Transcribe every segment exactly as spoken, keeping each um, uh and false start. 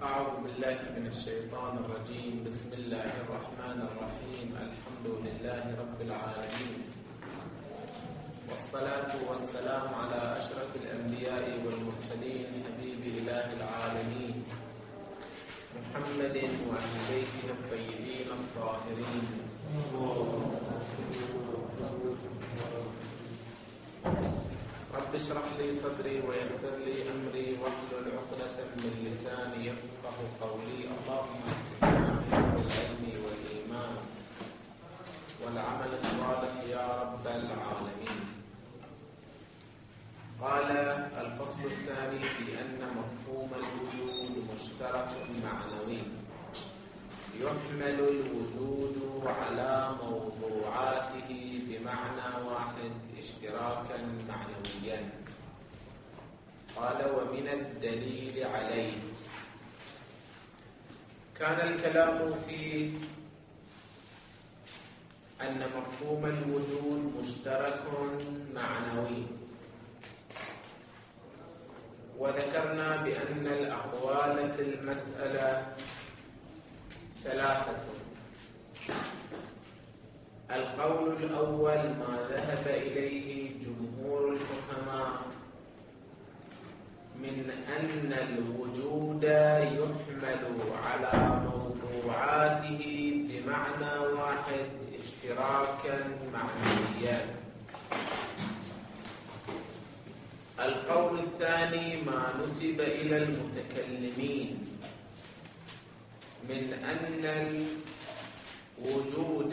أعوذ بالله من الشيطان الرجيم. بسم الله الرحمن الرحيم. الحمد لله رب العالمين، والصلاة والسلام على أشرف الأنبياء والمرسلين، حبيب إله العالمين محمد وأهل بيته الطيبين الطاهرين. رب اشرح لي صدري ويسر لي أمري واحلل عقدة من لساني يفقه قولي. اللهم اهدنا بنور العلم والإيمان والعمل الصالح يا رب العالمين. قال الفصل الثاني في أن مفهوم الوجود مشترك معنوي، يحمل الوجود على موضوعاته بمعنى واحد اشتراكا معنويا. قال ومن الدليل عليه. كان الكلام في أن مفهوم الوجود مشترك معنوي، وذكرنا بأن الأقوال في المسألة ثلاثة. القول الأول ما ذهب إليه جمهور الحكماء من أن الوجود يحمل على موضوعاته بمعنى واحد اشتراكا معنويا. القول الثاني ما نسب إلى المتكلمين من أن الوجود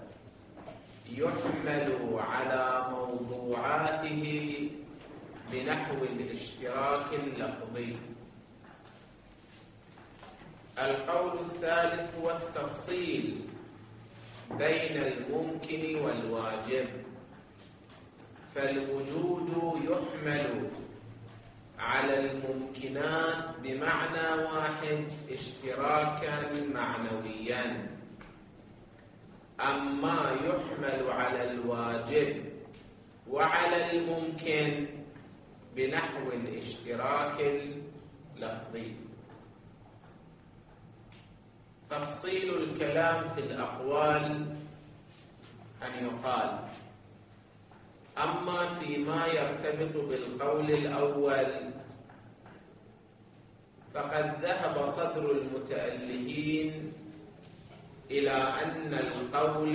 يحمل على موضوعاته بنحو الاشتراك اللفظي. القول الثالث هو التفصيل بين الممكن والواجب، فالوجود يحمل على الممكنات بمعنى واحد اشتراكا معنويا، أما يحمل على الواجب وعلى الممكن بنحو الاشتراك اللفظي. تفصيل الكلام في الأقوال أن يقال: أما فيما يرتبط بالقول الأول فقد ذهب صدر المتألهين إلى أن القول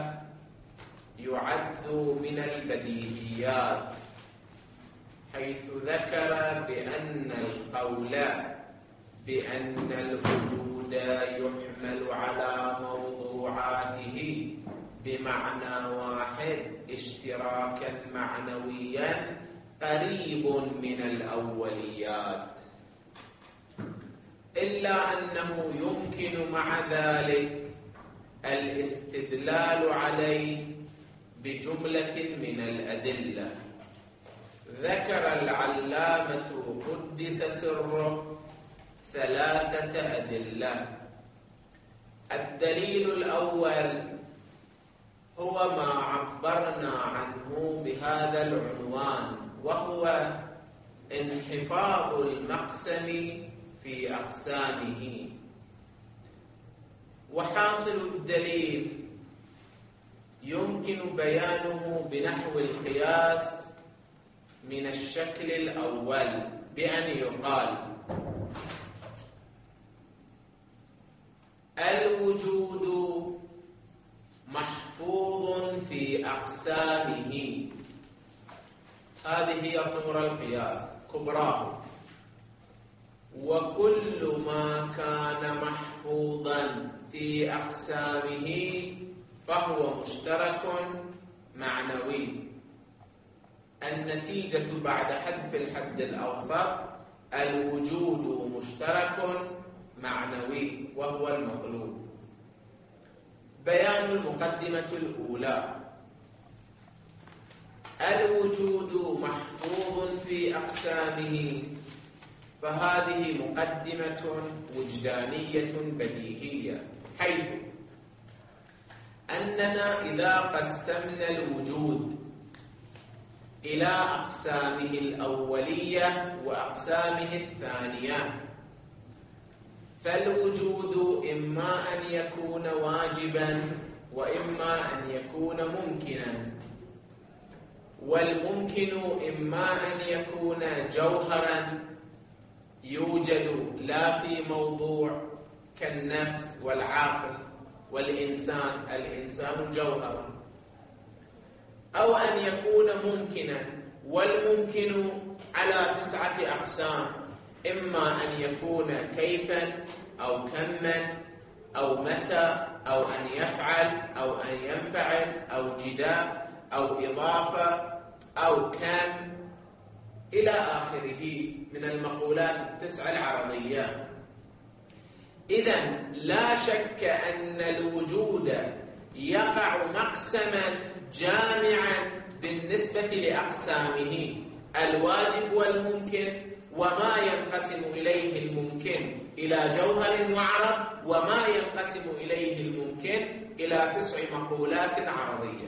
يعد من البديهيات، حيث ذكر بأن القول بأن الوجود يحمل على موضوعاته بمعنى واحد اشتراكا معنويا قريب من الأوليات، إلا أنه يمكن مع ذلك الاستدلال عليه بجملة من الأدلة. ذكر العلامة قدس سره ثلاثة أدلة. الدليل الأول هو ما عبرنا عنه بهذا العنوان، وهو انحفاظ المقسم في أقسامه. وحاصل الدليل يمكن بيانه بنحو القياس من الشكل الأول، بأن يقال: الوجود محفوظ في أقسامه. هذه هي صورة القياس كبراه. وكل ما كان محفوظا في أقسامه فهو مشترك معنوي. النتيجة بعد حذف الحد الأوسط: الوجود مشترك معنوي، وهو المطلوب. بيان المقدمة الأولى: الوجود محفوظ في أقسامه، فهذه مقدمة وجدانية بديهية، حيث أننا إذا قسمنا الوجود إلى أقسامه الأولية وأقسامه الثانية فالوجود إما أن يكون واجبا وإما أن يكون ممكنا، والممكن إما أن يكون جوهرا يوجد لا في موضوع كالنفس والعقل والإنسان، الإنسان جوهر، أو أن يكون ممكنا، والممكن على تسعة أقسام، إما أن يكون كيفا أو كما أو متى أو أن يفعل أو أن ينفعل أو جداء أو إضافة أو كم إلى آخره من المقولات التسع العربية. إذن لا شك أن الوجود يقع مقسما جامعا بالنسبة لأقسامه، الواجب والممكن، وما ينقسم إليه الممكن إلى جوهر وعرض، وما ينقسم إليه الممكن إلى تسع مقولات عرضية.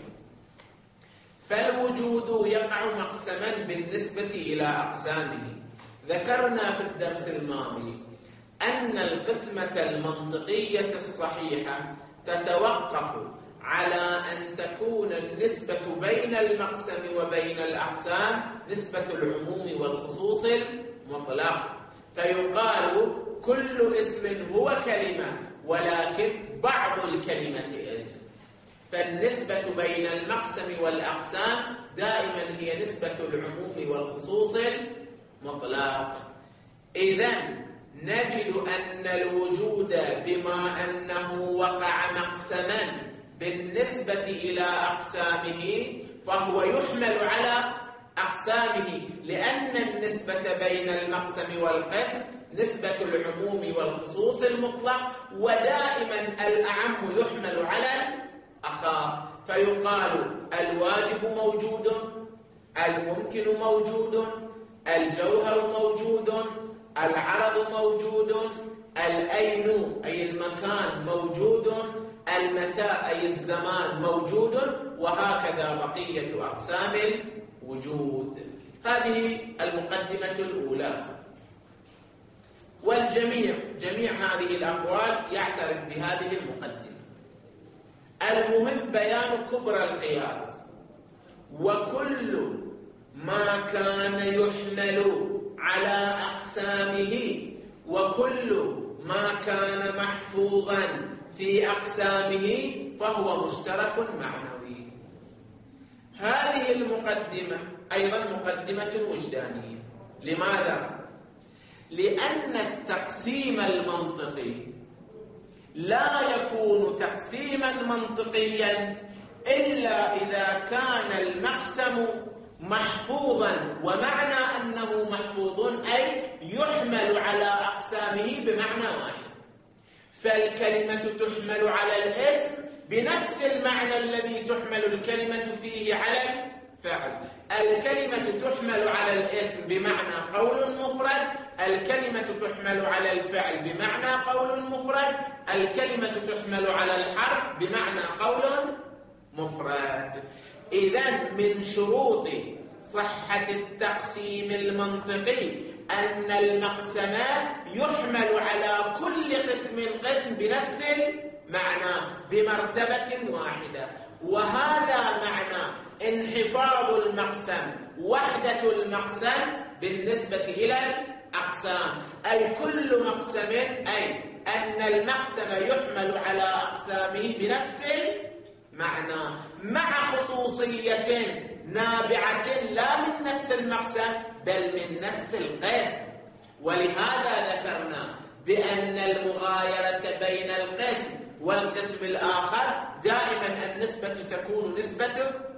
فالوجود يقع مقسما بالنسبة إلى أقسامه. ذكرنا في الدرس الماضي أن القسمة المنطقية الصحيحة تتوقف على أن تكون النسبة بين المقسم وبين الأقسام نسبة العموم والخصوص المطلق، فيقال كل اسم هو كلمة ولكن بعض الكلمة اسم. فالنسبة بين المقسم والأقسام دائما هي نسبة العموم والخصوص المطلق. إذن نجد أن الوجود بما أنه وقع مقسما بالنسبة إلى أقسامه فهو يحمل على أقسامه، لأن النسبة بين المقسم والقسم نسبة العموم والخصوص المطلق، ودائما الأعم يحمل على الأخص، فيقال الواجب موجود، الممكن موجود، الجوهر موجود، العرض موجود، الأين أي المكان موجود، المتى أي الزمان موجود، وهكذا بقية أقسام الوجود. هذه المقدمة الأولى. والجميع جميع هذه الأقوال يعترف بهذه المقدمة. المهم بيان كبرى القياس، وكل ما كان يحمل على أقسامه وكل ما كان محفوظا في أقسامه فهو مشترك معنوي. هذه المقدمة أيضا مقدمة وجدانية. لماذا؟ لأن التقسيم المنطقي لا يكون تقسيما منطقيا إلا إذا كان المقسم محفوظا، ومعنى أنه محفوظ أي يحمل على أقسامه بمعنى واحد. فالكلمة تحمل على الاسم بنفس المعنى الذي تحمل الكلمة فيه على الفعل. الكلمة تحمل على الاسم بمعنى قول مفرد، الكلمة تحمل على الفعل بمعنى قول مفرد، الكلمة تحمل على الحرف بمعنى قول مفرد. إذن من شروط صحة التقسيم المنطقي أن المقسم يحمل على كل قسم قسم بنفس المعنى بمرتبة واحدة، وهذا معنى انحفاظ المقسم، وحدة المقسم بالنسبة إلى الأقسام، أي كل مقسم أي أن المقسم يحمل على أقسامه بنفس المعنى مع خصوصية نابعة لا من نفس المقسم بل من نفس القسم. ولهذا ذكرنا بأن المغايرة بين القسم والقسم الآخر دائما النسبة تكون نسبة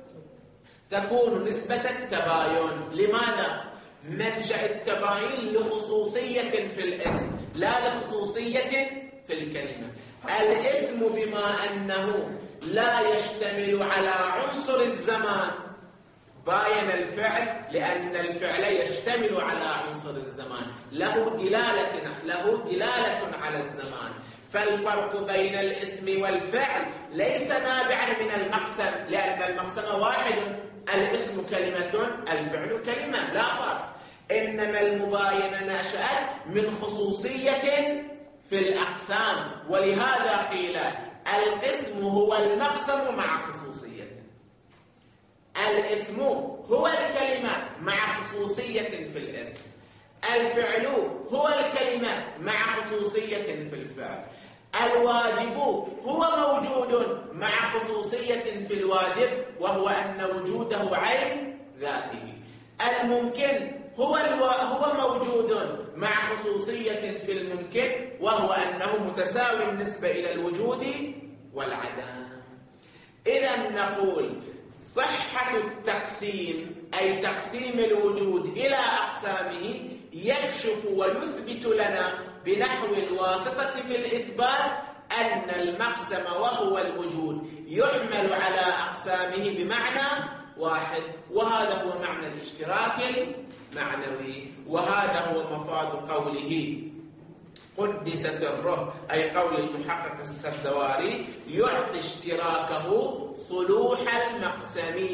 تكون نسبة التباين. لماذا؟ منشأ التباين لخصوصية في الاسم لا لخصوصية في الكلمة. الاسم بما أنه لا يشتمل على عنصر الزمان باين الفعل، لأن الفعل يشتمل على عنصر الزمان، له دلالة له دلالة على الزمان. فالفرق بين الاسم والفعل ليس نابعا من المقسم، لأن المقسم واحد، الاسم كلمة الفعل كلمة، لا فرق. إنما المباينة نشأت من خصوصية في الأقسام، ولهذا قيل القسم هو المقسم مع خصوصية. الاسم هو الكلمة مع خصوصية في الاسم، الفعل هو الكلمة مع خصوصية في الفعل، الواجب هو موجود مع خصوصية في الواجب وهو أن وجوده عين ذاته، الممكن هو الو... هو موجود مع خصوصية في الممكن وهو أنه متساوي بالنسبة إلى الوجود والعدم. إذا نقول صحة التقسيم أي تقسيم الوجود إلى أقسامه يكشف ويثبت لنا بنحو الواسطة في الإثبات أن المقسم وهو الوجود يحمل على أقسامه بمعنى واحد، وهذا هو معنى الاشتراك المعنوي، وهذا هو مفاد قوله قدس سره، أي قول المحقق السبزواري يعطي اشتراكه صلوح المقسم.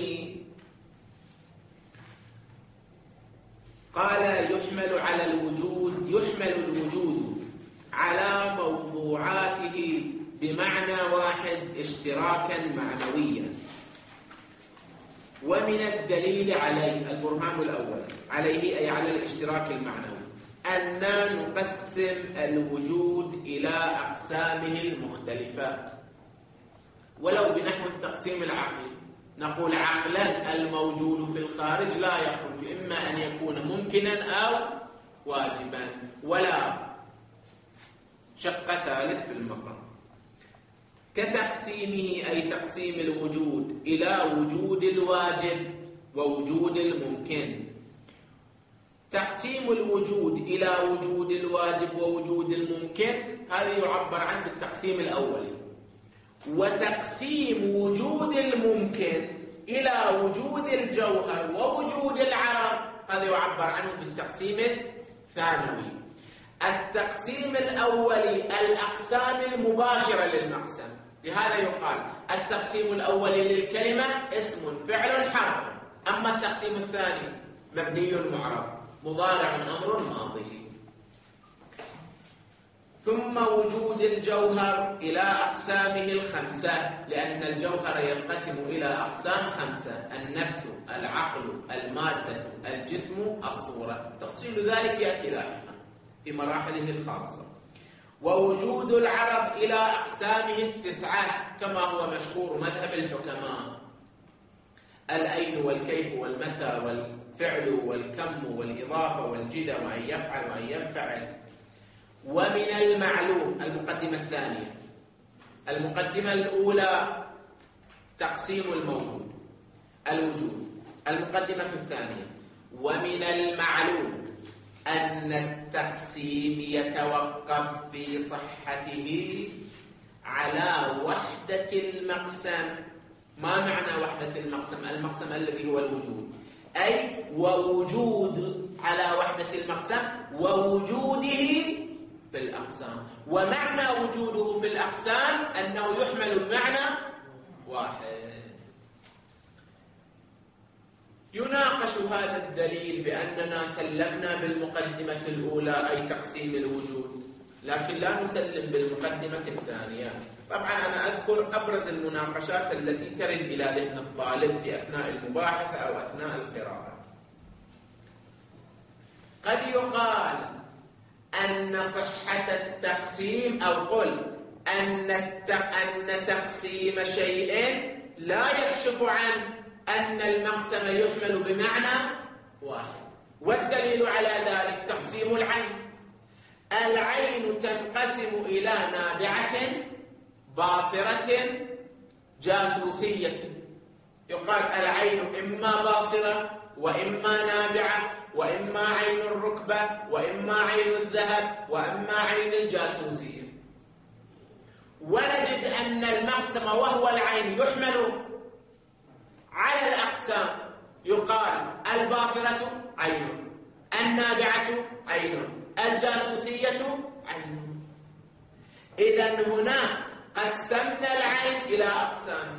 قال يحمل على الوجود، يحمل الوجود على موضوعاته بمعنى واحد اشتراكا معنويا. ومن الدليل عليه البرهان الأول عليه أي على الاشتراك المعنوي أننا نقسم الوجود إلى أقسامه المختلفة، ولو بنحو التقسيم العقلي نقول عقلا الموجود في الخارج لا يخرج إما أن يكون ممكنا أو واجبا، ولا شق ثالث في المقام. كتقسيمه أي تقسيم الوجود إلى وجود الواجب ووجود الممكن. تقسيم الوجود إلى وجود الواجب ووجود الممكن هذا يعبر عنه بالتقسيم الأولي، وتقسيم وجود الممكن إلى وجود الجوهر ووجود العرض هذا يعبر عنه بالتقسيم الثانوي. التقسيم الأولي الأقسام المباشرة للمقسم، لهذا يقال التقسيم الأولي للكلمة اسم فعل حرف، أما التقسيم الثاني مبني معرب مضارع أمر ماضي. ثم وجود الجوهر إلى أقسامه الخمسة، لأن الجوهر ينقسم إلى أقسام خمسة: النفس، العقل، المادة، الجسم، الصورة. تفصيل ذلك يأتي لاحقا في مراحله الخاصة. ووجود العرض إلى أقسامه التسعة كما هو مشهور مذهب الحكماء: الأين والكيف والمتى والفعل والكم والإضافة والجدة وأن يفعل وأن ينفعل. ومن المعلوم المقدمة الثانية. المقدمة الأولى تقسيم الموجود الوجود، المقدمة الثانية ومن المعلوم أن التقسيم يتوقف في صحته على وحدة المقسم. ما معنى وحدة المقسم؟ المقسم الذي هو الوجود، أي ووجود على وحدة المقسم ووجوده في الأقسام. ومعنى وجوده في الأقسام أنه يحمل بمعنى واحد. يناقش هذا الدليل بأننا سلمنا بالمقدمة الأولى أي تقسيم الوجود، لكن لا نسلم بالمقدمة الثانية. طبعا أنا أذكر أبرز المناقشات التي ترد إلى ذهن الطالب في أثناء المباحثة أو أثناء القراءة. قد يقال أن صحة التقسيم، أو قل أن أن تقسيم شيء لا يكشف عن أن المقسم يحمل بمعنى واحد، والدليل على ذلك تقسيم العين. العين تنقسم إلى نابعة، باصرة، جاسوسية. يقال العين إما باصرة وإما نابعة وإما عين الركبة وإما عين الذهب وإما عين الجاسوسية. ونجد أن المقسم وهو العين يحمل على الأقسام. يقال الباصرة عين، النابعة عين، الجاسوسية عين. إذن هنا قسمنا العين إلى أقسام،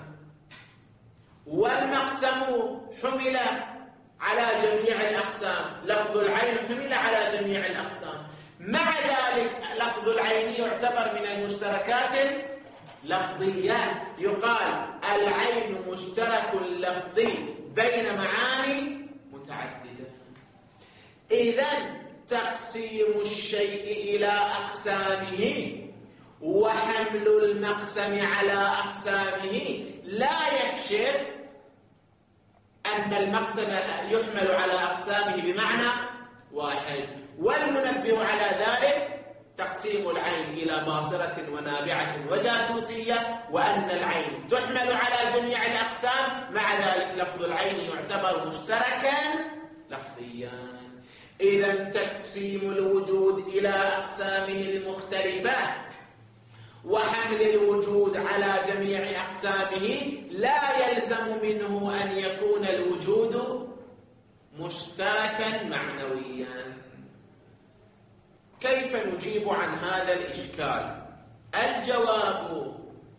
والمقسم حمل على جميع الأقسام. لفظ العين حمل على جميع الأقسام. مع ذلك لفظ العين يعتبر من المشتركات اللفظيات. يقال العين مشترك لفظي بين معاني متعددة. إذن تقسيم الشيء إلى أقسامه وحمل المقسم على أقسامه لا يكشف أن المقسم يحمل على أقسامه بمعنى واحد. والمنبه على ذلك تقسيم العين إلى باصرة ونابعة وجاسوسية، وأن العين تحمل على جميع الأقسام، مع ذلك لفظ العين يعتبر مشتركا لفظيا. إذن تقسيم الوجود إلى أقسامه المختلفة وحمل الوجود على جميع أقسامه لا يلزم منه أن يكون الوجود مشتركا معنويا. كيف نجيب عن هذا الإشكال؟ الجواب: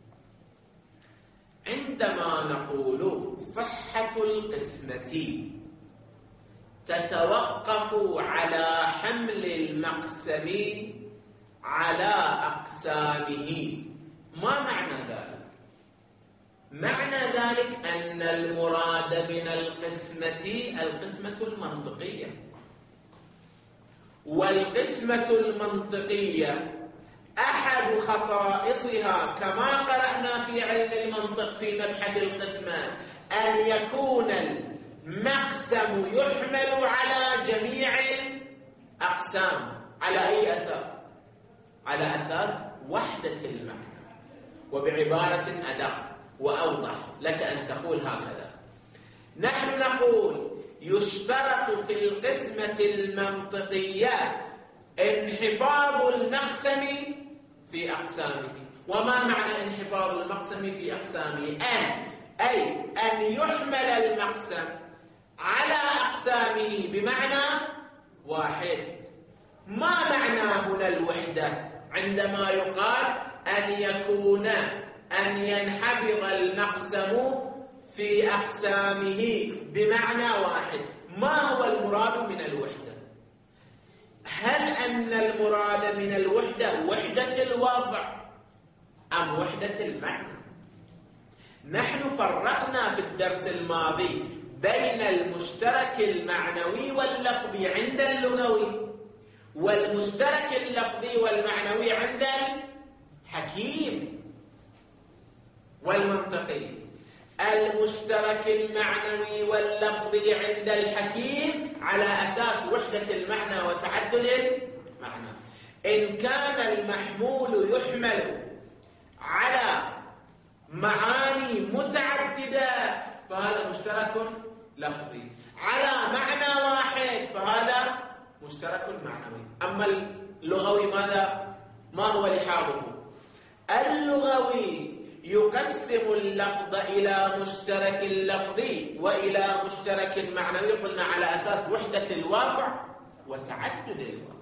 عندما نقول صحة القسمة تتوقف على حمل المقسم على أقسامه، ما معنى ذلك؟ معنى ذلك أن المراد من القسمة القسمة المنطقية، والقسمة المنطقية أحد خصائصها كما قرأنا في علم المنطق في مبحث القسمة أن يكون المقسم يحمل على جميع الأقسام. على أي أساس؟ على أساس وحدة المعنى. وبعبارة أدق وأوضح لك أن تقول هكذا: نحن نقول يشترط في القسمة المنطقية انحفاظ المقسم في أقسامه. وما معنى انحفاظ المقسم في أقسامه؟ أن أي أن يحمل المقسم على أقسامه بمعنى واحد. ما معنى هنا الوحدة عندما يقال أن يكون أن ينحفظ المقسم في أقسامه بمعنى واحد؟ ما هو المراد من الوحدة؟ هل أن المراد من الوحدة وحدة الوضع أم وحدة المعنى؟ نحن فرقنا في الدرس الماضي بين المشترك المعنوي واللفظي عند اللغوي، والمشترك اللفظي والمعنوي عند الحكيم والمنطقي. المشترك المعنوي واللفظي عند الحكيم على أساس وحدة المعنى وتعدد المعنى. إن كان المحمول يحمل على معاني متعددة فهذا مشترك لفظي، على معنى واحد فهذا مشترك معنوي. أما اللغوي ماذا؟ ما هو لحاظه؟ اللغوي يقسم اللفظ إلى مشترك لفظي وإلى مشترك معنوي، قلنا على أساس وحدة الوضع وتعدد الوضع.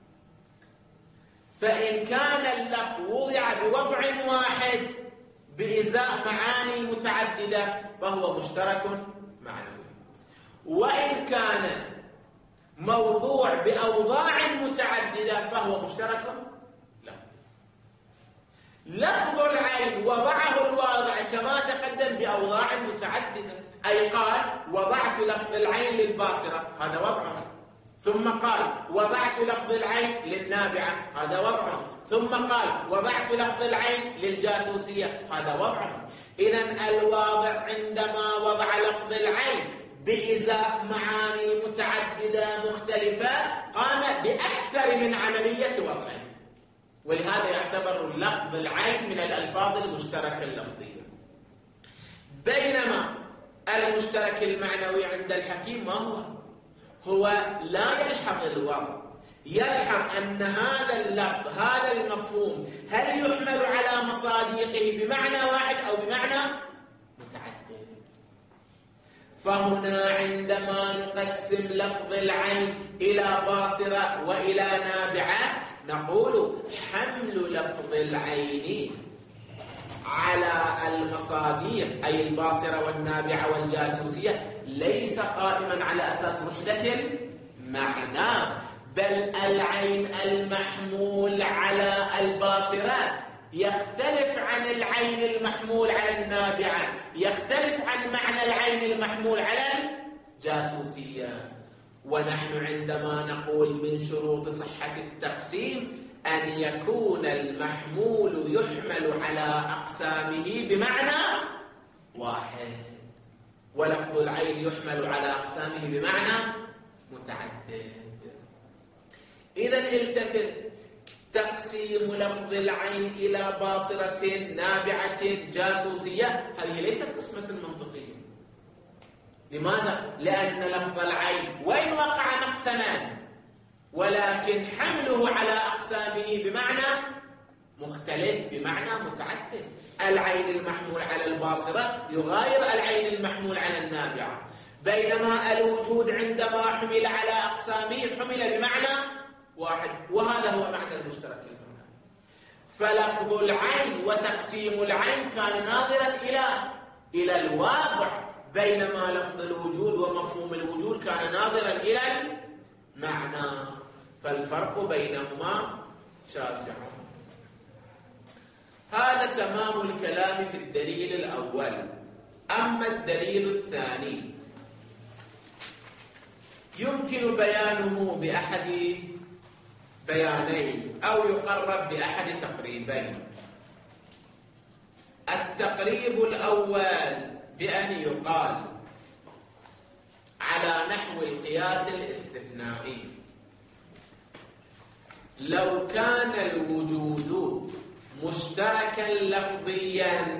فإن كان اللفظ وضع بوضع واحد بإزاء معاني متعددة فهو مشترك معنوي، وإن كان موضوع بأوضاع متعددة فهو مشترك لفظي. لفظ العين وضعه الواضع كما تقدم بأوضاع متعددة، أي قال وضعت لفظ العين للباصرة، هذا وضعه، ثم قال وضعت لفظ العين للنابعة، هذا وضعه، ثم قال وضعت لفظ العين للجاسوسية، هذا وضعه. إذن الواضع عندما وضع لفظ العين بإزاء معاني متعددة مختلفة قام بأكثر من عملية وضعه، ولهذا يعتبر لفظ العين من الألفاظ المشتركة اللفظية. بينما المشترك المعنوي عند الحكيم ما هو؟ هو لا يلحظ الوضع، يلحظ أن هذا اللفظ هذا المفهوم هل يحمل على مصادقه بمعنى واحد أو بمعنى متعدد. فهنا عندما نقسم لفظ العين إلى باصرة وإلى نابعة نقول حمل لفظ العين على المصادر أي الباصرة والنابعة والجاسوسية ليس قائما على أساس وحدة المعنى، بل العين المحمول على الباصرة يختلف عن العين المحمول على النابعة، يختلف عن معنى العين المحمول على الجاسوسية. ونحن عندما نقول من شروط صحة التقسيم أن يكون المحمول يحمل على أقسامه بمعنى واحد، ولفظ العين يحمل على أقسامه بمعنى متعدد. إذن التفت، تقسيم لفظ العين إلى باصرة نابعة جاسوسية هذه ليست قسمة منطقية. لماذا؟ لأن لفظ العين وإن وقع مقسما ولكن حمله على أقسامه بمعنى مختلف، بمعنى متعدد. العين المحمول على الباصرة يغاير العين المحمول على النابعة، بينما الوجود عندما حمل على أقسامه حمل بمعنى واحد، وهذا هو معنى المشترك المعنى. فلفظ العين وتقسيم العين كان ناظرا إلى إلى الواقع، بينما لفظ الوجود ومفهوم الوجود كان ناظرا إلى المعنى، فالفرق بينهما شاسع. هذا تمام الكلام في الدليل الأول. أما الدليل الثاني يمكن بيانه بأحد بيانين أو يقرب بأحد تقريبين. التقريب الأول بأن يقال على نحو القياس الاستثنائي: لو كان الوجود مشتركا لفظيا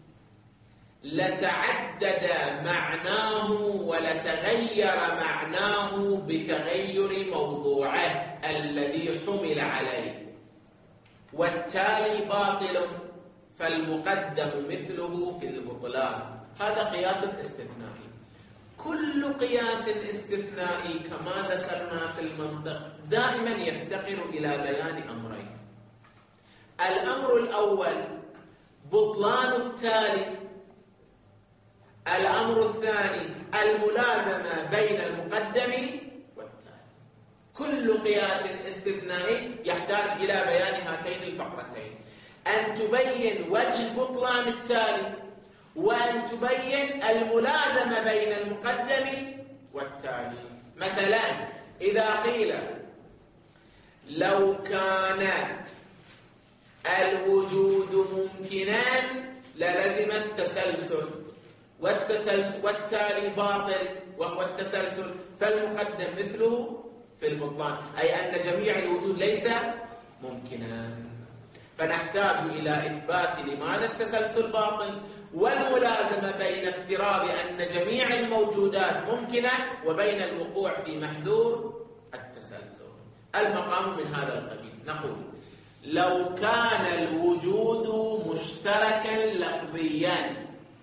لتعدد معناه ولتغير معناه بتغير موضوعه الذي حمل عليه، والتالي باطل فالمقدم مثله في البطلان. هذا قياس استثنائي. كل قياس استثنائي كما ذكرنا في المنطق دائما يفتقر إلى بيان أمرين: الأمر الأول بطلان التالي، الأمر الثاني الملازمة بين المقدم والتالي. كل قياس استثنائي يحتاج إلى بيان هاتين الفقرتين: أن تبين وجه بطلان التالي، وأن تبين الملازمة بين المقدم والتالي. مثلا إذا قيل لو كان الوجود ممكنا للزم التسلسل، والتسلسل والتالي باطل والتسلسل فالمقدم مثله في البطلان، أي أن جميع الوجود ليس ممكنا. فنحتاج إلى إثبات لماذا التسلسل باطل، والملازمة بين افتراض أن جميع الموجودات ممكنة وبين الوقوع في محذور التسلسل. المقام من هذا القبيل. نقول لو كان الوجود مشتركا لفظيا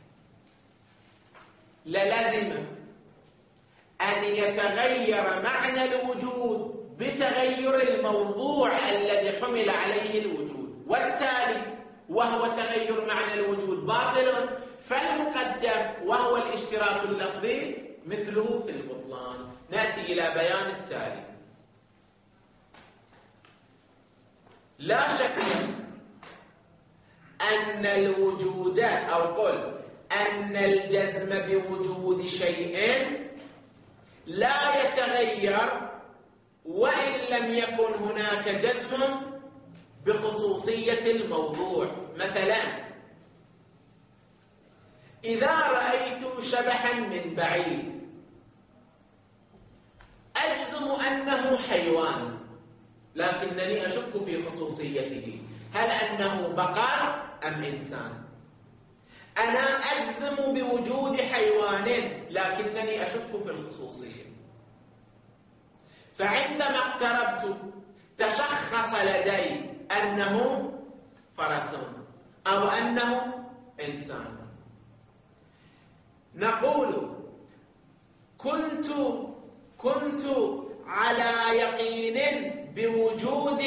للزم أن يتغير معنى الوجود بتغير الموضوع الذي حمل عليه الوجود، والتالي وهو تغير معنى الوجود باطل فالمقدم وهو الاشتراك اللفظي مثله في البطلان. نأتي إلى بيان التالي: لا شك أن الوجود أو قل أن الجزم بوجود شيء لا يتغير وإن لم يكن هناك جزم بخصوصية الموضوع. مثلا إذا رأيت شبحا من بعيد أجزم أنه حيوان، لكنني أشك في خصوصيته، هل أنه بقر أم إنسان؟ أنا أجزم بوجود حيوان لكنني أشك في الخصوصية. فعندما اقتربت تشخص لدي أنه فرس أو أنه إنسان. نقول كنت كنت على يقين بوجود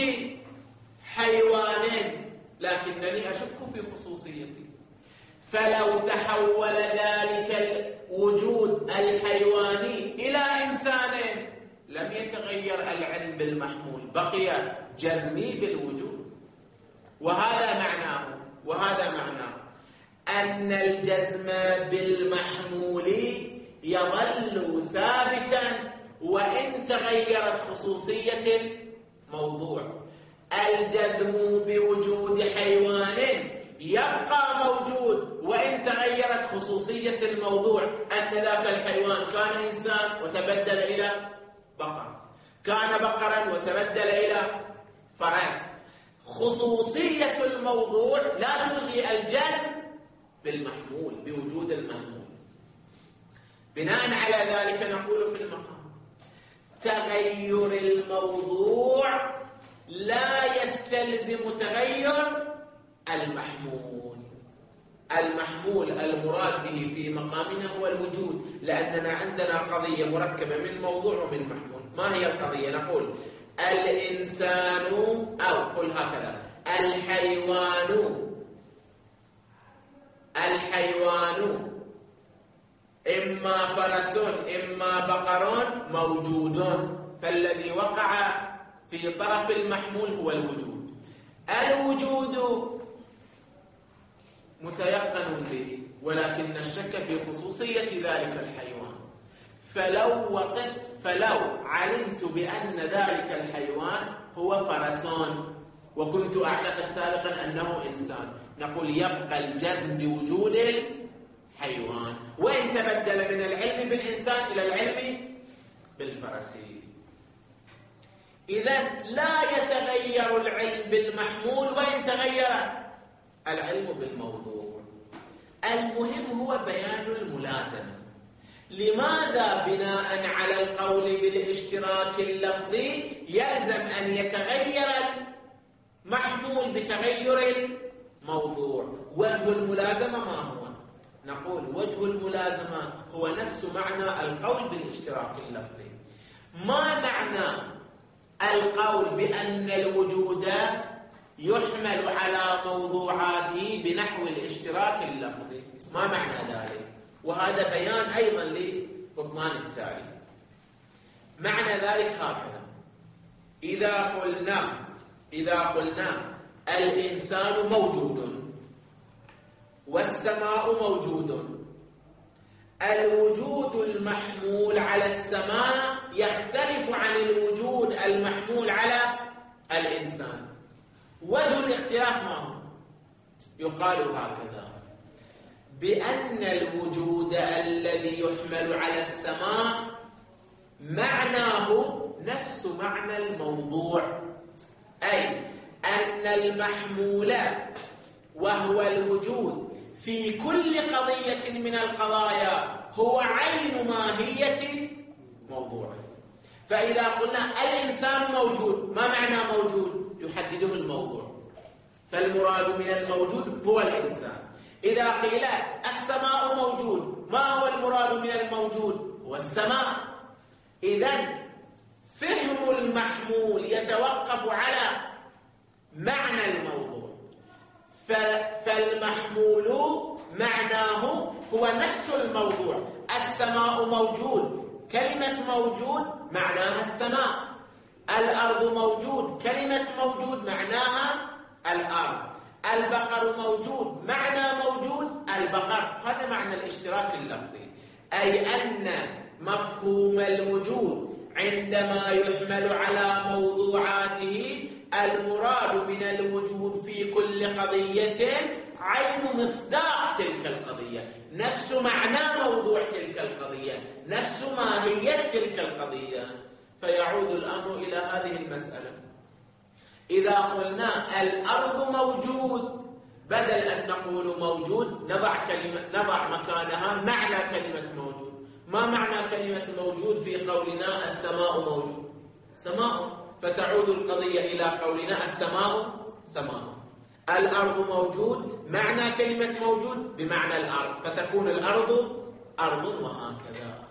حيوان لكنني أشك في خصوصيته، فلو تحول ذلك الوجود الحيواني إلى إنسان لم يتغير العلم بالمحمول، بقي جزمي بالوجود. وهذا معناه وهذا معناه أن الجزم بالمحمول يظل ثابتا وإن تغيرت خصوصية الموضوع. الجزم بوجود حيوان يبقى موجود وإن تغيرت خصوصية الموضوع، أن ذاك الحيوان كان إنسان وتبدل إلى بقر، كان بقرا وتبدل إلى فرس. خصوصية الموضوع لا تلغي الجزم بالمحمول، بوجود المحمول. بناء على ذلك نقول في المقام تغير الموضوع لا يستلزم تغير المحمول. المحمول المراد به في مقامنا هو الوجود، لأننا عندنا قضية مركبة من موضوع ومن محمول. ما هي القضية؟ نقول الإنسان، أو قل هكذا، الحيوان الحيوان إما فرس إما بقر موجود، فالذي وقع في طرف المحمول هو الوجود. الوجود متيقن به، ولكن الشك في خصوصية ذلك الحيوان. فلو وقفت فلو علمت بأن ذلك الحيوان هو فرسان وكنت أعتقد سابقا أنه إنسان، نقول يبقى الجزم بوجود الحيوان وإن تبدل من العلم بالإنسان إلى العلم بالفرس. إذن لا يتغير العلم بالمحمول وإن تغير العلم بالموضوع. المهم هو بيان الملازمة. لماذا بناء على القول بالاشتراك اللفظي يلزم أن يتغير المحمول بتغير الموضوع؟ وجه الملازمة ما هو؟ نقول وجه الملازمة هو نفس معنى القول بالاشتراك اللفظي. ما معنى القول بأن الوجود يحمل على موضوعاته بنحو الاشتراك اللفظي؟ ما معنى ذلك؟ وهذا بيان أيضا لبطلان التالي. معنى ذلك هكذا: إذا قلنا إذا قلنا الإنسان موجود والسماء موجود، الوجود المحمول على السماء يختلف عن الوجود المحمول على الإنسان. وجه الاختلاف ما هو؟ يقال هكذا: بأن الوجود الذي يحمل على السماء معناه نفس معنى الموضوع، أي أن المحمول وهو الوجود في كل قضية من القضايا هو عين ماهية موضوعه. فإذا قلنا الإنسان موجود، ما معنى موجود؟ يحدده الموضوع، فالمراد من الموجود هو الإنسان. إذا قيل السماء موجود، ما هو المراد من الموجود؟ هو السماء. إذن فهم المحمول يتوقف على معنى الموضوع، فالمحمول معناه هو نفس الموضوع. السماء موجود، كلمة موجود معناها السماء. الأرض موجود، كلمة موجود معناها الأرض. البقر موجود، معنى موجود البقر. هذا معنى الاشتراك اللفظي، أي أن مفهوم الوجود عندما يحمل على موضوعاته المراد من الوجود في كل قضية عين مصداق تلك القضية، نفس معنى موضوع تلك القضية، نفس ماهية تلك القضية. فيعود الأمر إلى هذه المسألة: إذا قلنا الأرض موجود، بدل أن نقول موجود نضع كلمة نضع مكانها معنى كلمة موجود. ما معنى كلمة موجود في قولنا السماء موجود؟ سماء، فتعود القضية إلى قولنا السماء سماء. الأرض موجود، معنى كلمة موجود بمعنى الأرض، فتكون الأرض أرض، وهكذا.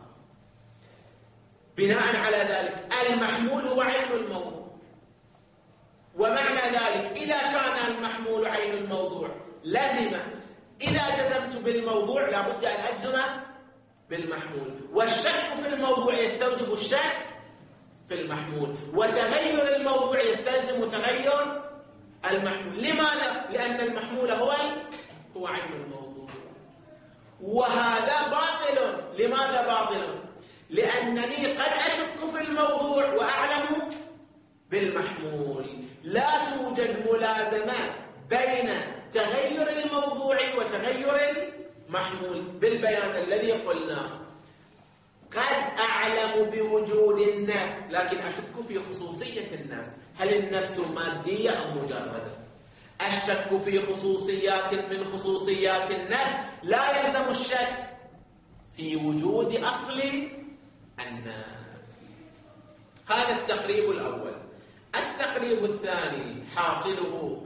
بناء على ذلك المحمول هو عين الموضوع. ومعنى ذلك إذا كان المحمول عين الموضوع لازم إذا جزمت بالموضوع لابد أن أجزم بالمحمول، والشك في الموضوع يستوجب الشك في المحمول، وتغير الموضوع يستلزم تغير المحمول. لماذا؟ لأن المحمول هو هو عين الموضوع، وهذا باطل. لماذا باطل؟ لأنني قد أشك في الموضوع وأعلم بالمحمول. لا توجد ملازمة بين تغير الموضوع وتغير المحمول. بالبيان الذي قلناه قد أعلم بوجود النفس لكن أشك في خصوصية النفس. هل النفس مادية أم مجردة؟ الشك في خصوصيات من خصوصيات النفس لا يلزم الشك في وجود أصل النفس. هذا التقريب الأول. التقريب الثاني حاصله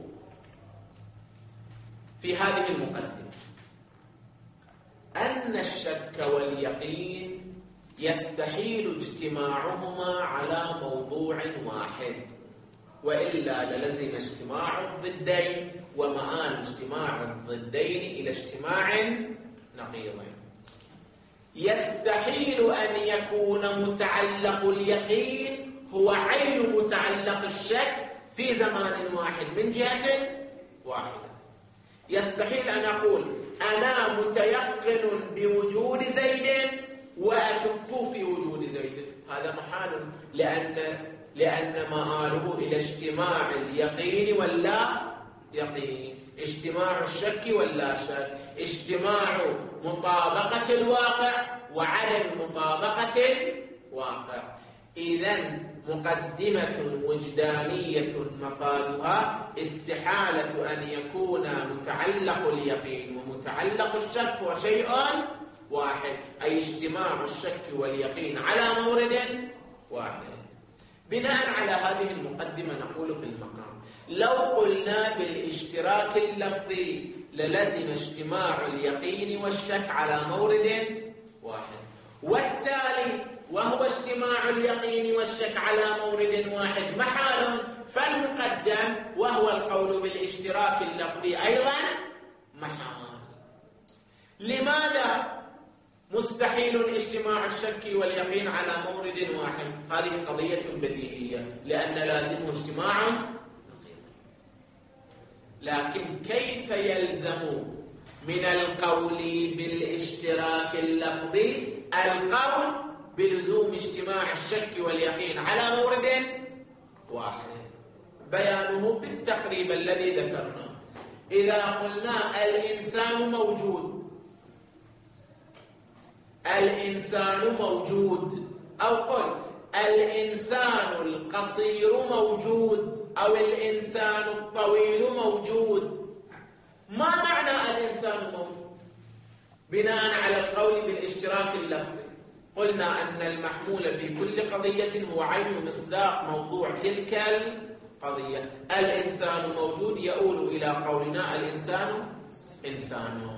في هذه المقدمة أن الشك واليقين يستحيل اجتماعهما على موضوع واحد، وإلا للزم اجتماع الضدين، ومآل اجتماع الضدين إلى اجتماع نقيضين. يستحيل أن يكون متعلق اليقين هو عين متعلق الشك في زمان واحد من جهة واحدة. يستحيل أن أقول أنا متيقن بوجود زيد وأشك في وجود زيد، هذا محال، لأن لأن مآله إلى اجتماع اليقين ولا يقين، اجتماع الشك ولا شك، اجتماع مطابقة الواقع وعدم مطابقة الواقع. إذن مقدمة وجدانية مفادها استحالة أن يكون متعلق اليقين ومتعلق الشك هو شيء واحد، أي اجتماع الشك واليقين على مورد واحد. بناء على هذه المقدمة نقول في المقام لو قلنا بالاشتراك اللفظي للزم اجتماع اليقين والشك على مورد واحد، والتالي وهو اجتماع اليقين والشك على مورد واحد محال، فالمقدم وهو القول بالاشتراك اللفظي أيضا محال. لماذا مستحيل اجتماع الشك واليقين على مورد واحد؟ هذه قضية بديهية لأن لازمه اجتماع، لكن كيف يلزم من القول بالاشتراك اللفظي القول بلزوم اجتماع الشك واليقين على مورد واحد؟ بيانه بالتقريب الذي ذكرناه. إذا قلنا الإنسان موجود، الإنسان موجود، أو قل الإنسان القصير موجود، أو الإنسان الطويل موجود، ما معنى الإنسان موجود؟ بناء على القول بالاشتراك اللفظي قلنا أن المحمول في كل قضية هو عين مصداق موضوع تلك القضية. الإنسان موجود يؤول إلى قولنا الإنسان إنسان.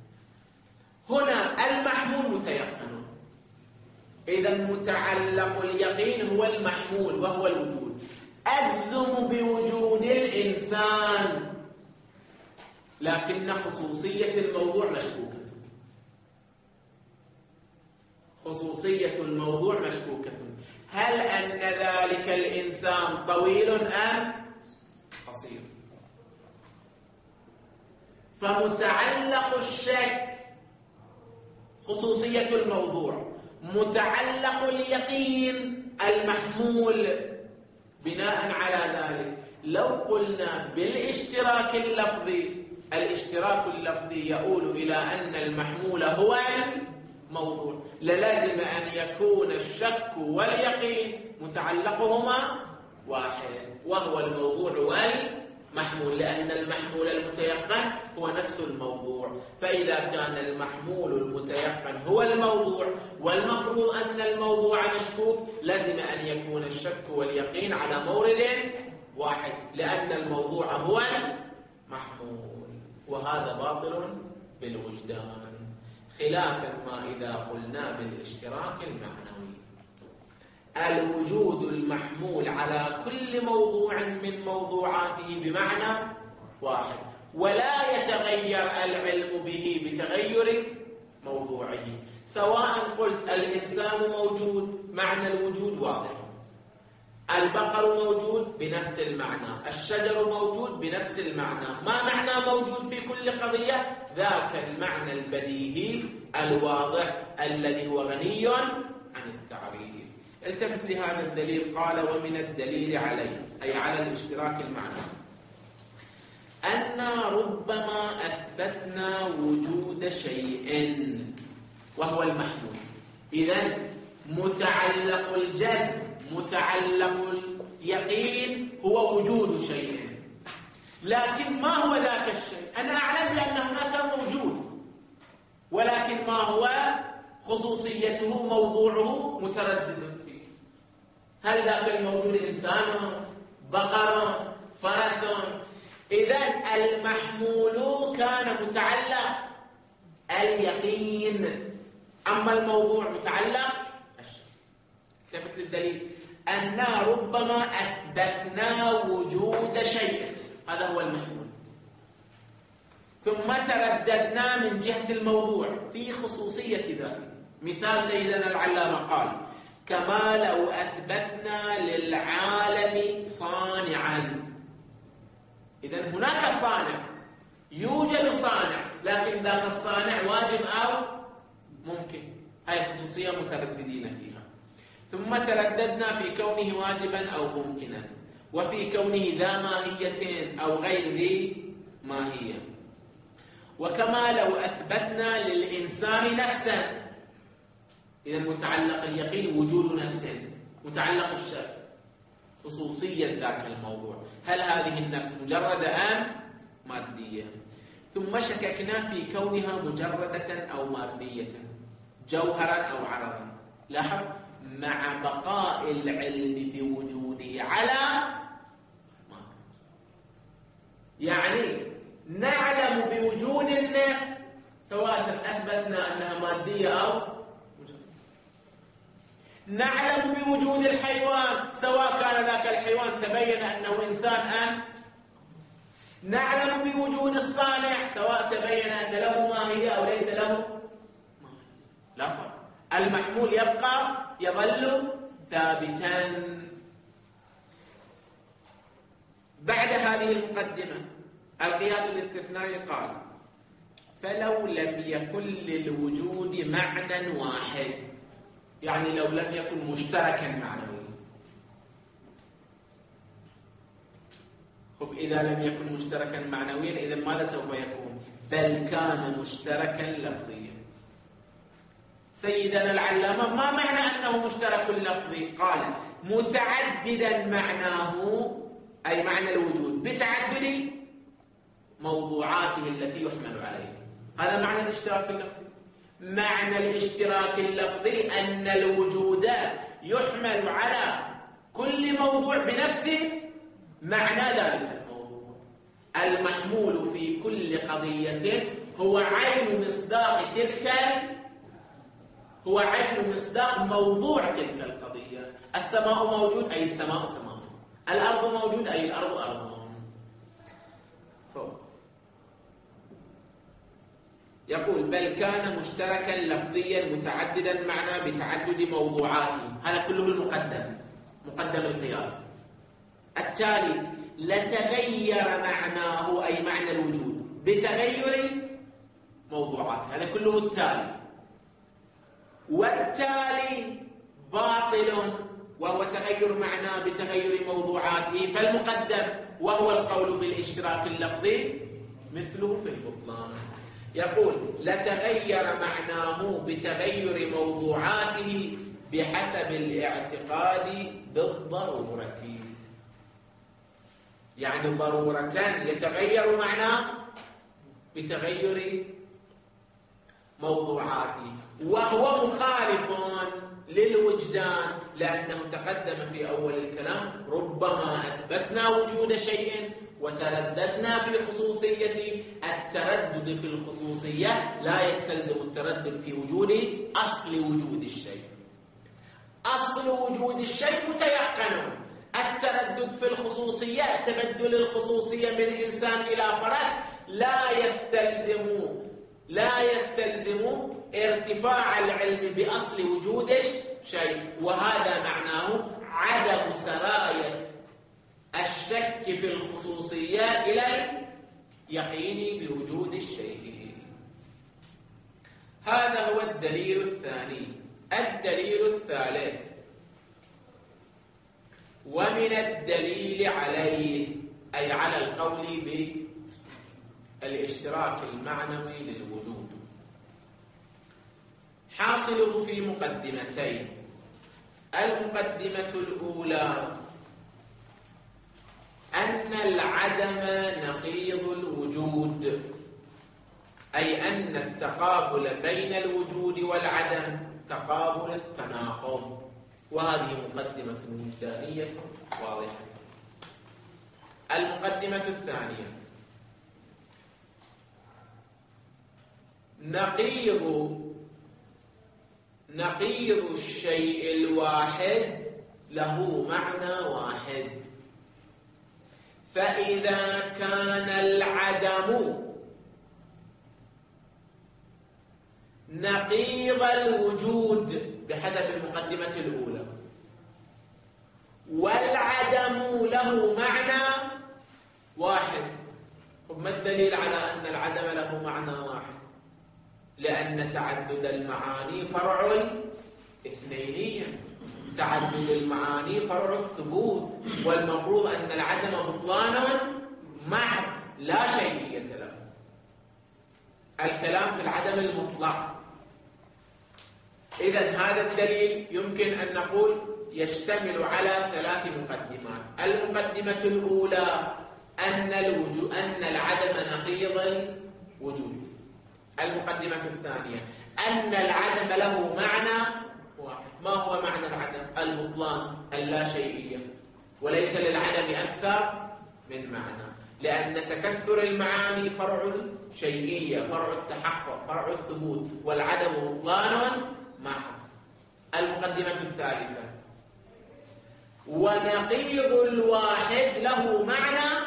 هنا المحمول متيقن، إذا متعلق اليقين هو المحمول وهو الوجود. أجزم بوجود الإنسان لكن خصوصية الموضوع مشكوكة، خصوصية الموضوع مشكوكة. هل أن ذلك الإنسان طويل أم قصير؟ فمتعلق الشك خصوصية الموضوع، متعلق اليقين المحمول. بناء على ذلك لو قلنا بالاشتراك اللفظي، الاشتراك اللفظي يؤول إلى أن المحمول هو الموضوع، للازم أن يكون الشك واليقين متعلقهما واحد وهو الموضوع والمحمول، لأن المحمول المتيقن هو نفس الموضوع. فإذا كان المحمول المتيقن هو الموضوع والمفروض أن الموضوع مشكوك، لازم أن يكون الشك واليقين على مورد واحد لأن الموضوع هو المحمول، وهذا باطل بالوجدان، خلافا ما إذا قلنا بالاشتراك المعنوي. الوجود المحمول على كل موضوع من موضوعاته بمعنى واحد، ولا يتغير العلم به بتغير موضوعه. سواء قلت الإنسان موجود، معنى الوجود واضح، البقر موجود بنفس المعنى، الشجر موجود بنفس المعنى. ما معنى موجود في كل قضية؟ ذاك المعنى البديهي الواضح الذي هو غني عن التعريف. التفت لهذا الدليل، قال ومن الدليل عليه، أي على الاشتراك المعنى، أن ربما أثبتنا وجود شيء وهو المحمول. إذن متعلق الجزم، متعلق اليقين هو وجود شيء، لكن ما هو ذاك الشيء؟ أنا أعلم بأن هناك موجود، ولكن ما هو خصوصيته، موضوعه متردد فيه. هل ذاك الموجود إنسان، بقر، فرس؟ إذن المحمول كان متعلق اليقين، أما الموضوع متعلق الشيء. التفت للدليل، أن ربما أثبتنا وجود شيء، هذا هو المحمول، ثم ترددنا من جهة الموضوع في خصوصية ذاته. مثال سيدنا العلامة قال كما لو أثبتنا للعالم صانعا. إذن هناك صانع، يوجد صانع، لكن ذاك الصانع واجب أو ممكن، هاي الخصوصية مترددين فيها. ثم ترددنا في كونه واجبا أو ممكنا، وفي كونه ذا ماهية أو غير ذي ماهية. وكما لو أثبتنا للإنسان نفسا، إذا متعلق اليقين وجود نفس، متعلق الشك خصوصية ذاك الموضوع، هل هذه النفس مجردة أم مادية؟ ثم شككنا في كونها مجردة أو مادية، جوهرا أو عرضا. لاحظ، مع بقاء العلم بوجوده على ما كان. يعني نعلم بوجود النفس سواء أثبتنا أنها مادية أو مجردة. نعلم بوجود الحيوان سواء كان ذاك الحيوان تبين أنه إنسان أم. نعلم بوجود الصانع سواء تبين أن له ماهية أو ليس له ماهية. لا فرق، المحمول يبقى يظل ثابتا. بعد هذه المقدمة القياس الاستثنائي قال فلو لم يكن للوجود معنى واحد، يعني لو لم يكن مشتركا معنويا. خب إذا لم يكن مشتركا معنويا إذا ماذا سوف يكون؟ بل كان مشتركا لفظيا. سيدنا العلامة ما معنى أنه مشترك لفظي؟ قال متعددا معناه، أي معنى الوجود بتعدد موضوعاته التي يحمل عليه. هذا معنى الاشتراك اللفظي. معنى الاشتراك اللفظي أن الوجود يحمل على كل موضوع بنفس معنى ذلك الموضوع. المحمول في كل قضية هو عين مصداق تلك هو عين مصداق موضوع تلك القضية. السماء موجود أي السماء سماء، الأرض موجود أي الأرض أرض. يقول بل كان مشتركا لفظيا متعددا معنى بتعدد موضوعاته. هذا كله المقدم، مقدم القياس. التالي لتغير معناه أي معنى الوجود بتغير موضوعاته، هذا كله التالي. والتالي باطل وهو تغير معناه بتغير موضوعاته، فالمقدم وهو القول بالاشتراك اللفظي مثله في البطلان. يقول لتغير معناه بتغير موضوعاته بحسب الاعتقاد بالضرورة، يعني ضرورة يتغير معناه بتغير موضوعاته، وهو مخالف للوجدان لأنه تقدم في أول الكلام ربما أثبتنا وجود شيء وترددنا في خصوصيته. التردد في الخصوصية لا يستلزم التردد في وجود أصل وجود الشيء. أصل وجود الشيء متيقن. التردد في الخصوصية، تبدل الخصوصية من إنسان إلى فرس، لا يستلزم لا يستلزم ارتفاع العلم بأصل وجود شيء، وهذا معناه عدم سراية الشك في الخصوصيات إلى اليقين بوجود الشيء. هذا هو الدليل الثاني. الدليل الثالث: ومن الدليل عليه، أي على القول بالاشتراك المعنوي للوجود، حاصله في مقدمتين. المقدمة الأولى أن العدم نقيض الوجود، أي أن التقابل بين الوجود والعدم تقابل التناقض، وهذه مقدمة وجدانية واضحة. المقدمة الثانية: نقيض نقيض الشيء الواحد له معنى واحد، فإذا كان العدم نقيض الوجود بحسب المقدمة الأولى، والعدم له معنى واحد، ما الدليل على أن العدم له معنى واحد؟ لأن تعدد المعاني فرع الاثنينية، تعدد المعاني فرع الثبوت، والمفروض أن العدم بطلان محض لا شيئية له. الكلام في العدم المطلق. إذن هذا الدليل يمكن أن نقول يشتمل على ثلاث مقدمات. المقدمة الأولى أن الوجود أن العدم نقيض الوجود. المقدمة الثانية أن العدم له معنى واحد. ما هو معنى العدم؟ البطلان، اللا شيئية، وليس للعدم أكثر من معنى، لأن تكثر المعاني فرع الشيئية، فرع التحقق، فرع الثبوت، والعدم بطلان محض. المقدمة الثالثة: ونقيض الواحد له معنى،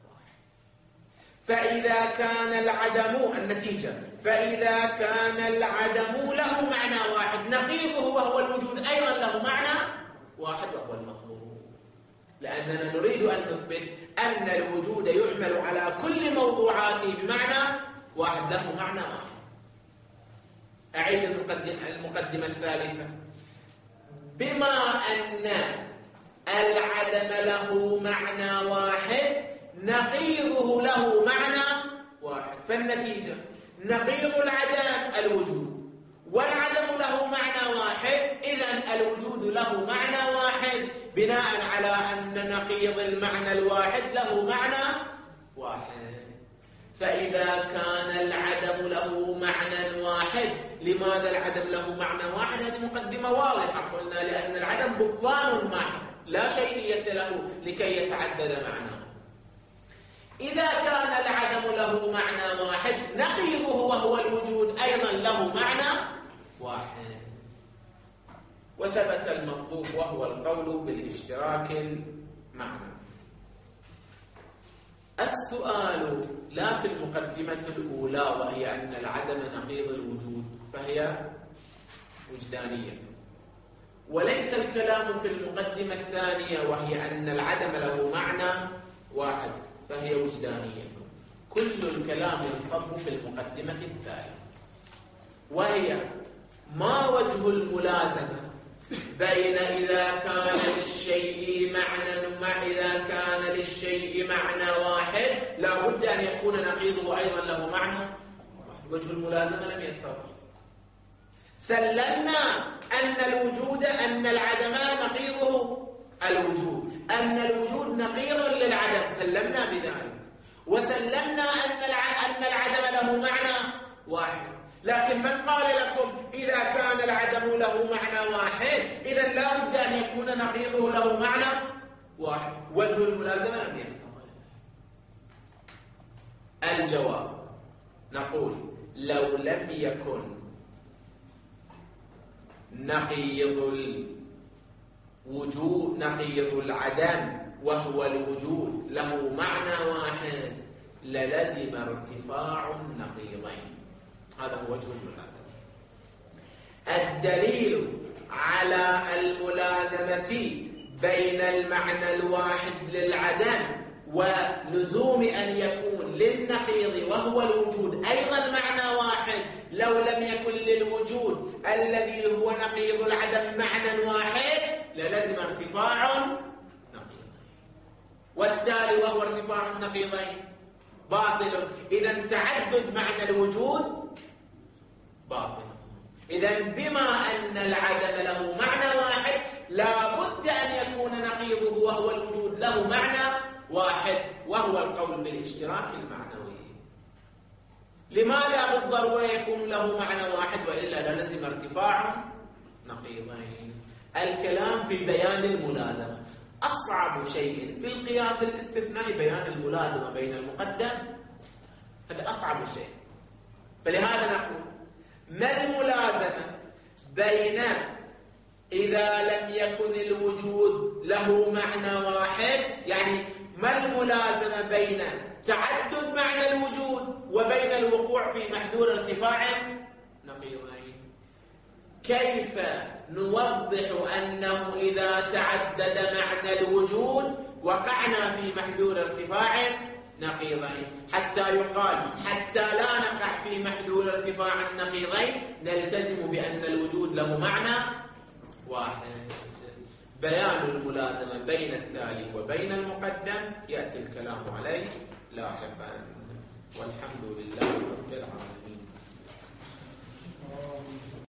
فإذا كان العدم النتيجة فإذا كان العدم له معنى واحد، نقيضه وهو الوجود أيضا له معنى واحد وهو المطلوب، لأننا نريد أن نثبت أن الوجود يحمل على كل موضوعاته بمعنى واحد، له معنى واحد. أعيد المقدمة المقدمة الثالثة: بما أن العدم له معنى واحد، نقيضه له معنى واحد، فالنتيجة نقيض العدم الوجود، والعدم له معنى واحد، إذن الوجود له معنى واحد، بناء على أن نقيض المعنى الواحد له معنى واحد. فإذا كان العدم له معنى واحد، لماذا العدم له معنى واحد؟ هذه مقدمة واضحة. قلنا لأن العدم بطلان محض لا شيئية له لكي يتعدد معناه. إذا كان العدم له معنى واحد، نقيضه وهو الوجود أيضا له معنى واحد، وثبت المطلوب وهو القول بالاشتراك المعنى. السؤال لا في المقدمة الأولى وهي أن العدم نقيض الوجود فهي وجدانية، وليس الكلام في المقدمة الثانية وهي أن العدم له معنى واحد فهي وجدانية. كل الكلام ينصب في المقدمة الثالثة، وهي ما وجه الملازمة بين إذا كان للشيء معنى مع إذا كان للشيء معنى واحد لا بد أن يكون نقيضه أيضا له معنى واحد. وجه الملازمة لم يتضح. سلمنا أن الوجود أن العدم نقيضه الوجود، أن الوجود نقيض للعدم، سلمنا بذلك، وسلمنا أن أن العدم له معنى واحد. لكن من قال لكم إذا كان العدم له معنى واحد إذن لا بد أن يكون نقيضه له معنى واحد؟ وجه الملازمة لم يتضح. الجواب: نقول لو لم يكن نقيض الوجود نقيض العدم وهو الوجود له معنى واحد للزم ارتفاع النقيضين. هذا هو وجه الملازمة. الدليل على الملازمة بين المعنى الواحد للعدم ولزوم أن يكون للنقيض وهو الوجود أيضا معنى واحد، لو لم يكن للوجود الذي هو نقيض العدم معنى واحد للزم ارتفاع نقيضين، والتالي وهو ارتفاع النقيضين باطل. إذا تعدد معنى الوجود باطل. إذا بما أن العدم له معنى واحد لا بد أن يكون نقيضه وهو الوجود له معنى واحد، وهو القول بالاشتراك المعنوي. لماذا بالضرورة يكون له معنى واحد وإلا لازم ارتفاع نقيضين؟ الكلام في بيان الملازمة. أصعب شيء في القياس الاستثنائي بيان الملازمة بين المقدم، هذا أصعب شيء. فلهذا نقول ما الملازمة بين إذا لم يكن الوجود له معنى واحد، يعني ما الملازمة بين تعدد معنى الوجود وبين الوقوع في محذور ارتفاع نقيضين؟ كيف نوضح أنه إذا تعدد معنى الوجود وقعنا في محذور ارتفاع نقيضين حتى يقال حتى لا نقع في محذور ارتفاع النقيضين نلتزم بأن الوجود له معنى واحد؟ بيان الملازمة بين التالي وبين المقدم يأتي الكلام عليه لاحقا، والحمد لله رب العالمين.